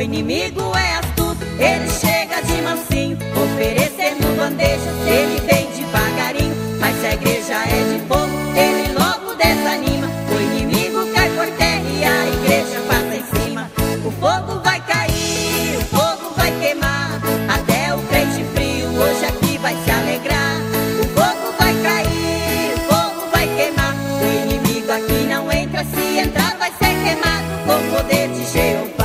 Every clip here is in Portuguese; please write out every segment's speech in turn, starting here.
inimigo é astuto, ele chega de mansinho, oferecendo bandejas, ele vem devagarinho. Mas se a igreja é de fogo, ele logo desanima. O inimigo cai por terra e a igreja passa em cima. O fogo vai cair, o fogo vai queimar, até o crente frio hoje aqui vai se alegrar. O fogo vai cair, o fogo vai queimar, o inimigo aqui não entra, se entrar vai ser queimado com o poder de Jeová.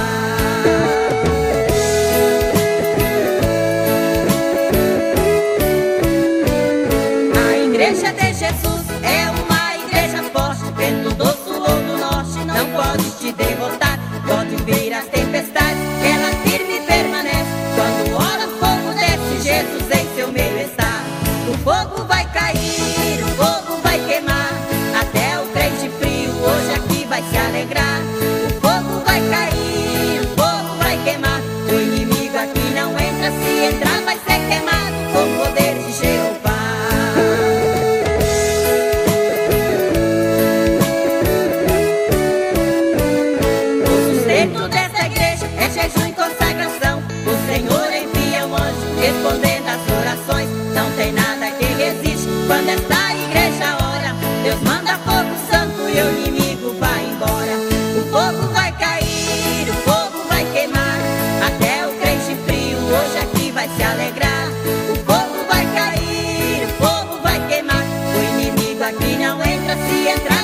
A igreja de Jesus é uma igreja forte, vento do sul ou do norte não pode te derrotar. Pode vir as tempestades, ela firme permanece. Quando ora, fogo desce, Jesus em seu meio está. O fogo vai cair, o fogo vai queimar, até o crente frio hoje aqui vai se alegrar. O fogo vai cair, o fogo vai queimar, o inimigo aqui não entra, se entrar vai ser queimado com o poder de Jeová. O sustento dessa igreja é jejum e consagração. O Senhor envia um anjo respondendo às orações. Não tem nada que resiste quando esta igreja ora. Deus manda fogo santo e o inimigo vai embora. O fogo vai cair, o fogo vai queimar, até o crente frio hoje aqui vai se alegrar. O fogo vai cair, o fogo vai queimar, o inimigo aqui não entra, se entrar